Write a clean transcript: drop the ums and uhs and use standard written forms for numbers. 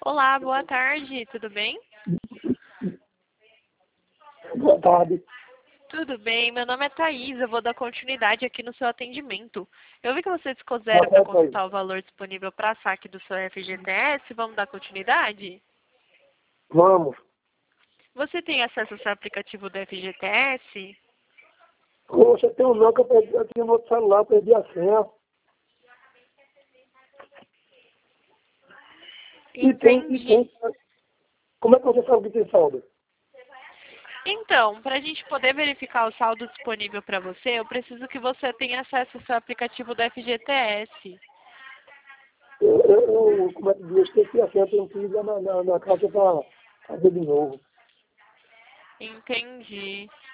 Olá, boa tarde, tudo bem? Boa tarde. Tudo bem, meu nome é Thaís, eu vou dar continuidade aqui no seu atendimento. Eu vi que você ficou zero para Thaís. consultar o valor disponível para saque do seu FGTS, vamos dar continuidade? Vamos. Você tem acesso ao seu aplicativo do FGTS? Poxa, tem um não que eu tinha no outro celular, perdi a senha. Entendi. Como é que você sabe que tem saldo? Então, para a gente poder verificar o saldo disponível para você, eu preciso que você tenha acesso ao seu aplicativo do FGTS. Como é que diz? Eu esqueci a senha, tenho que ir lá na caixa para fazer de novo. Entendi.